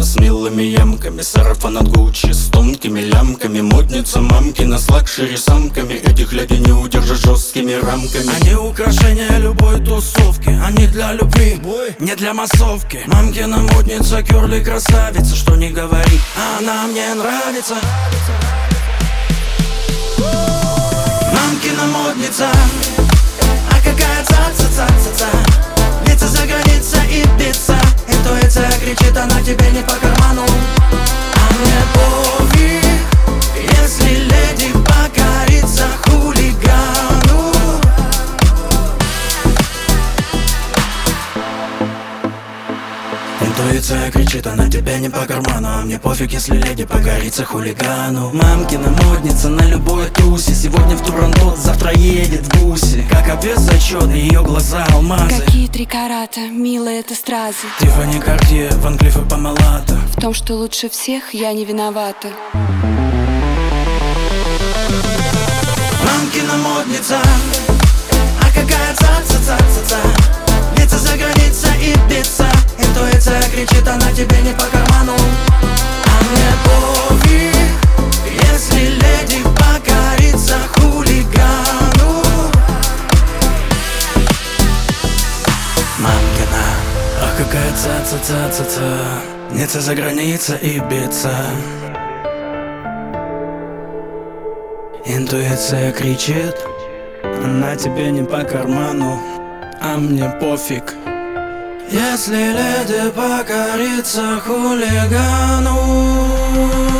Красавица с милыми ямками, сарафан от Гуччи с тонкими лямками, модница мамкина с лакшери самками. Этих леди не удержишь жесткими рамками. Они украшения любой тусовки, они для любви, не для массовки. Мамкина модница, кёрли красавица, что не говори, она мне нравится. Мамкина модница, а какая ца-ца-ца-ца-ца. Лица за граница и биться, интуиция кричит, она тебе не по карману. А мне пофиг, если леди покорится хулигану. Интуиция кричит, она тебе не по карману. А мне пофиг, если леди покорится хулигану. Мамкина модница на любой тусе. Сегодня в Турандот, завтра едет в бусе. Как обвес зачет, ее глаза алмазы. Какие 3 карата, милые это стразы. Тиффани, Картье, Ван Клифф и Памелата. В том, что лучше всех, я не виновата. Мамкина модница, а какая ца-ца-ца-ца-ца. Лица за граница и биться, интуиция кричит, она тебе не по карману. А мне пофиг, если леди покорится хулигану. Мамкина, ах какая ца-ца-ца-ца-ца. Лица за граница и биться, интуиция кричит, она тебе не по карману. А мне пофиг, если леди покорится хулигану.